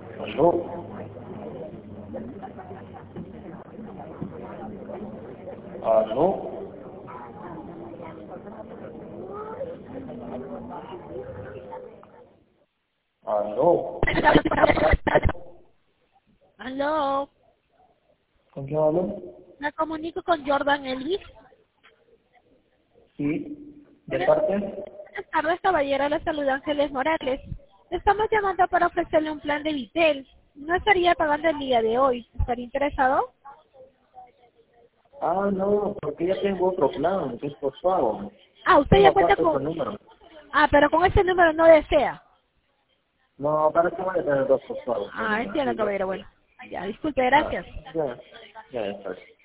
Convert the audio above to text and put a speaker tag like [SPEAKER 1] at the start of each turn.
[SPEAKER 1] Aló. Aló. Aló.
[SPEAKER 2] Aló,
[SPEAKER 1] ¿Con quién hablo?
[SPEAKER 2] me comunico con Jordan Elvis.
[SPEAKER 1] Sí. ¿De parte?
[SPEAKER 2] Buenas tardes, caballero, le saluda Ángeles Morales. Le estamos llamando para ofrecerle un plan de Vitel. No estaría pagando el día de hoy. ¿Estaría interesado?
[SPEAKER 1] Ah, no, porque ya tengo otro plan, que es por pago.
[SPEAKER 2] Ah, usted
[SPEAKER 1] Tengo
[SPEAKER 2] ya cuenta
[SPEAKER 1] aparte otro
[SPEAKER 2] con...
[SPEAKER 1] número.
[SPEAKER 2] Ah, pero con ese número no desea.
[SPEAKER 1] No, para que voy a tener dos por pago.
[SPEAKER 2] Ah, entiendo,
[SPEAKER 1] Sí, ya.
[SPEAKER 2] caballero, bueno. Ya, disculpe,
[SPEAKER 1] Ah,
[SPEAKER 2] gracias.
[SPEAKER 1] ya está.